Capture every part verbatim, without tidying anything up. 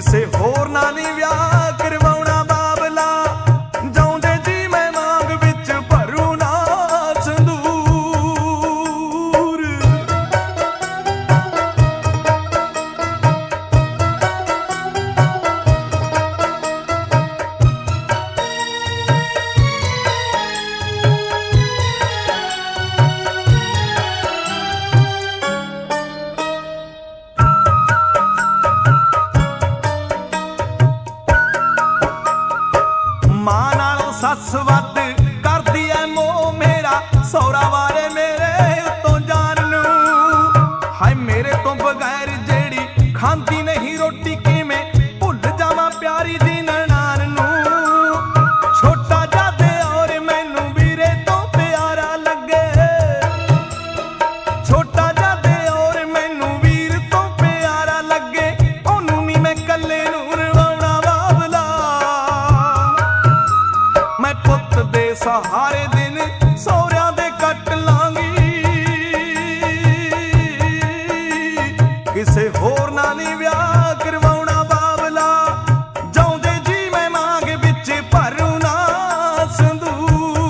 ਕਿਸੇ ਹੋਰ ਨਾਲ ਨੀ ਵਿਆਹ ਕਰਵਾਉਣਾ ਬਾਬਲਾ, ਜਾਉਂਦੇ ਜੀ ਮੈਂ ਮੰਗ ਵਿੱਚ ਭਰੂ ਨਾ ਸੰਦੂਰ। ਮਾਂ ਨਾਲੋਂ ਸੱਸ ਵੱਧ ਕਰਦੀ ਐ ਮੋਹ ਮੇਰਾ, ਸਹੁਰਾ ਵਾਰੇ ਮੇਰੇ ਉੱਤੋਂ ਜਾਨ ਨੂੰ। ਹਾਏ ਮੇਰੇ ਤੋਂ ਬਗੈਰ ਜਿਹੜੀ ਖਾਂਦੀ ਨਹੀਂ ਰੋਟੀ, ਕਿਵੇਂ ਭੁੱਲ ਜਾਵਾਂ ਪਿਆਰੀ ਦੀ ਨਨਾਣ ਨੂੰ। ਛੋਟਾ ਜਾਦੇ ਔਰ ਮੈਨੂੰ ਵੀਰੇ ਤੋਂ ਪਿਆਰਾ ਲੱਗੇ, ਛੋਟਾ ਜਾਦੇ ਔਰ ਮੈਨੂੰ ਵੀਰ ਤੋਂ ਪਿਆਰਾ ਲੱਗੇ, ਉਹਨੂੰ ਨੀ ਮੈਂ ਕੱਲੇ ਨੂੰ ਰਵਾਉਣਾ ਬਾਬਲਾ। ਮੈਂ ਪੁੱਤ ਦੇ ਸਹਾਰੇ ਦਿਨ ਸਹੁਰਿਆਂ ਦੇ ਕੱਟ ਲਾਂਗੀ, ਕਿਸੇ ਹੋਰ ਨਾਲ ਨੀ ਵਿਆਹ ਕਰਵਾਉਣਾ ਬਾਬਲਾ, ਜਾਉਂਦੇ ਜੀ ਮੈਂ ਮੰਗ ਵਿੱਚ ਭਰੂ ਨਾ ਸੰਦੂਰ।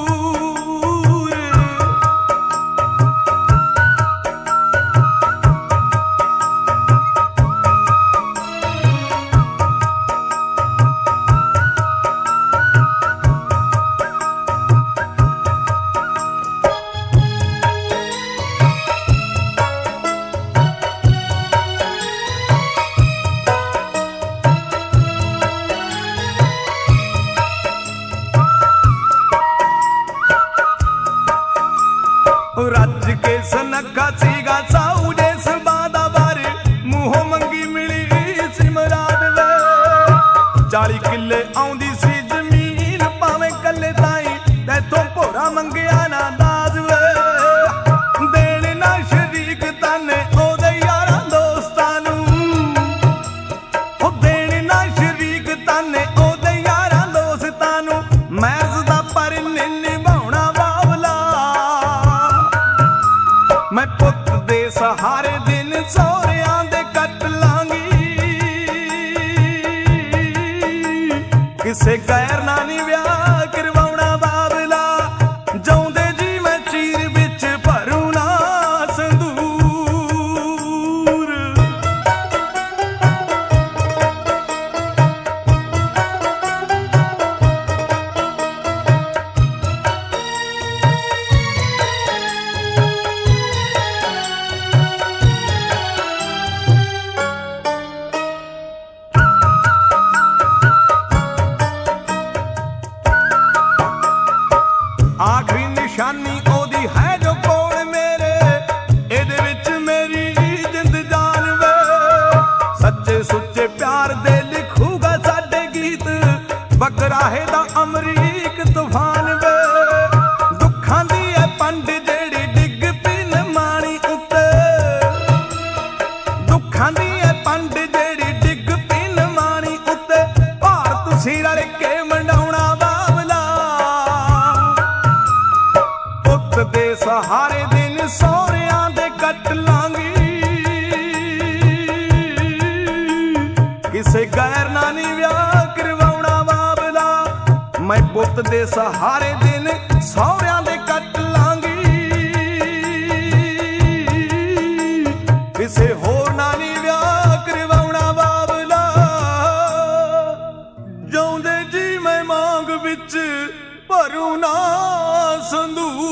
ਰੱਜ ਕੇ ਸਨੱਖਾ ਸੀਗਾ ਸਾਊ ਜੇ ਸਭਾ ਦਾ ਵਰ, ਮੂੰਹੋਂ ਮੰਗੀ ਮਿਲੀ ਸਿਮਰਾਦ ਵੇ। ਚਾਲੀ ਕਿੱਲੇ ਆਉਂਦੀ ਸੀ ਜ਼ਮੀਨ, ਭਾਵੇਂ ਕੱਲੇ ਤਾਈ ਤੈਥੋਂ ਭੋਰਾ ਮੰਗਿਆ ਨਾ ਦਾਜ ਵੇ। ਦੇਣ ਨਾ ਸ਼ਰੀਕ ਤਾਨੇ ਉਹਦੇ ਯਾਰਾਂ ਦੋਸਤਾਂ ਨੂੰ, ਉਹ ਦੇਣ ਨਾ ਸ਼ਰੀਕ ਤਾਨੇ ਉਹਦੇ ਯਾਰਾਂ ਦੋਸਤਾਂ ਨੂੰ, ਮਹਿਜ਼ ਦਾ ਪਰ ਨਿਭਾਉਣਾ ਬਾਬਲਾ। ਮੈਂ ਪੁੱਤ ਦੇ ਸਹਾਰੇ ਦਿਨ ਸਹੁਰਿਆਂ ਦੇ ਕੱਟ ਲਾਂਗੀ, ਕਿਸੇ ਗੈਰ ਨਾਲ ਨੀ ਵਿਆਹ ਕਰਵਾਉਣਾ ਬਾਬਲਾ, ਜਾਉਂਦੇ ਜੀ ਮੈਂ ਚੀਰ ਵਿੱਚ ਭਰੂ ਨਾ ਸੰਦੂਰ। ਆਖਰੀ ਨਿਸ਼ਾਨੀ ਉਹਦੀ ਹੈ ਜੋ ਕੋਲ ਮੇਰੇ, ਇਹਦੇ ਵਿੱਚ ਮੇਰੀ ਜਿੰਦ ਜਾਨ ਵੇ। ਸੱਚੇ ਸੁੱਚੇ ਪਿਆਰ ਦੇ ਲਿਖੂਗਾ ਸਾਡੇ ਗੀਤ, ਬਕਰਾਹੇ ਦਾ ਅਮਰੀਕ ਤੂਫਾਨ ਵੇ। ਦੁੱਖਾਂ ਦੀ ਐ ਪੰਡ ਜਿਹੜੀ ਡਿੱਗ ਪਈ ਨਿਮਾਣੀ ਉੱਤੇ, ਦੁੱਖਾਂ ਦੀ ਐ ਪੰਡ ਜਿਹੜੀ ਡਿੱਗ ਪਈ ਨਿਮਾਣੀ ਉੱਤੇ, ਭਾਰ ਤੁਸੀਂ ਰਲ ਕੇ ਮੰਡਾਉਣਾ ਬਾਬਲਾ। ਪੁੱਤ ਦੇ ਸਹਾਰੇ ਦਿਨ ਸਹੁਰਿਆਂ ਦੇ ਕੱਟ ਲਾਂਗੀ, ਕਿਸੇ ਗੈਰ ਨਾਲ ਨੀ ਵਿਆਹ ਕਰਵਾਉਣਾ ਬਾਬਲਾ। ਮੈਂ ਪੁੱਤ ਦੇ ਸਹਾਰੇ ਦਿਨ ਸਹੁਰਿਆਂ ਦੇ ਕੱਟ ਲਾਂਗੀ, ਕਿਸੇ ਹੋਰ ਨਾਲ ਨੀ ਵਿਆਹ ਕਰਵਾਉਣਾ ਬਾਬਲਾ, ਜਾਉਂਦੇ ਜੀ ਮੈਂ ਮੰਗ ਵਿੱਚ ਭਰੂ ਨਾ ਸੰਦੂਰ।